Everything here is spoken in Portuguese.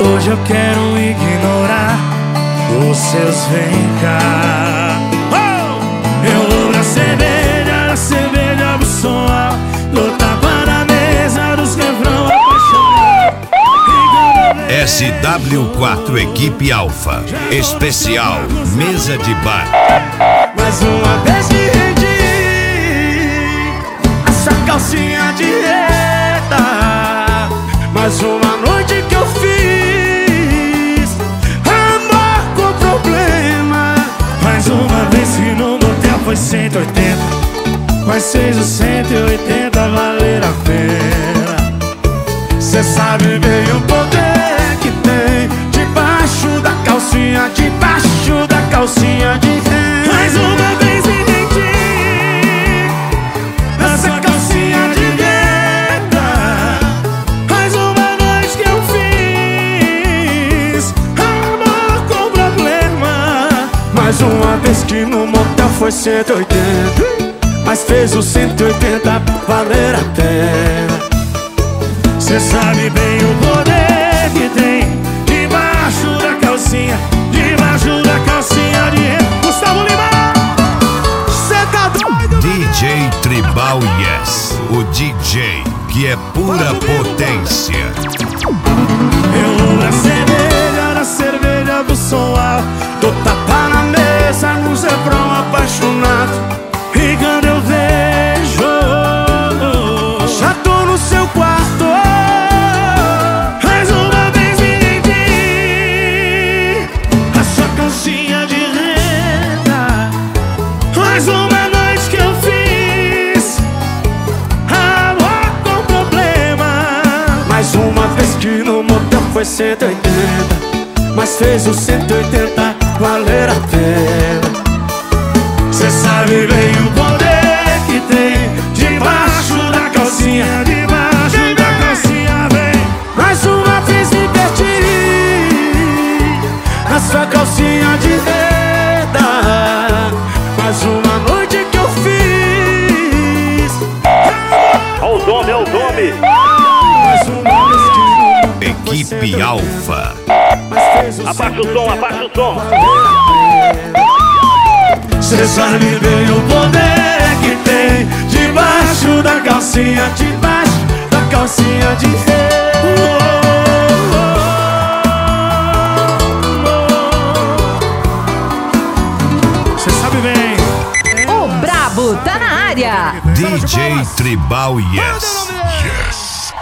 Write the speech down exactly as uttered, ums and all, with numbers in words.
Hoje eu quero ignorar os seus vem cá. Oh! Eu vou na cerveja, na cerveja do som alto, dou tapa na mesa dos refrão apaixonado. S W quatro Equipe Alfa Especial Mesa de Bar. Mais uma vez me rendi, essa calcinha de reta. Mais uma noite que eu fiz amor com problema. Mais uma vez que no motel foi cento e oitenta, mas fez os cento e oitenta valer a pena. Cê sabe bem o poder que tem debaixo da calcinha, debaixo da calcinha de renda. Mais uma vez me rendi, essa calcinha de renda. Mais uma noite que eu fiz amor com problema. Mais uma vez que no motel foi cento e oitenta, mas fez o cento e oitenta valer a pena. Cê sabe bem o poder que tem debaixo da calcinha, debaixo da calcinha de renda. Gustavo Lima, cê tá doido? D J Tribal Yes, o D J que é pura potência. Eu vou na cerveja, na cerveja do som alto, dou tapa na mesa nos refrão apaixonado. E quando eu vejo, já tô no seu quarto. Mais uma vez me rendi, a sua calcinha de renda. Mais uma noite que eu fiz amor com problema. Mais uma vez que no motel foi cento e oitenta, mas fez o cento e oitenta valer a pena. Cê sabe bem o poder que tem debaixo da calcinha, debaixo da calcinha, vem. Mais uma vez me perdi na sua calcinha de renda. Mais uma noite que eu fiz. Olha o nome, olha o nome. Mais uma vez que Equipe Alfa. Abaixa o som, abaixa o som. Cê sabe bem o poder que tem debaixo da calcinha, debaixo da calcinha de renda. Cê sabe bem. O Brabo tá na área. D J Tribal Yes.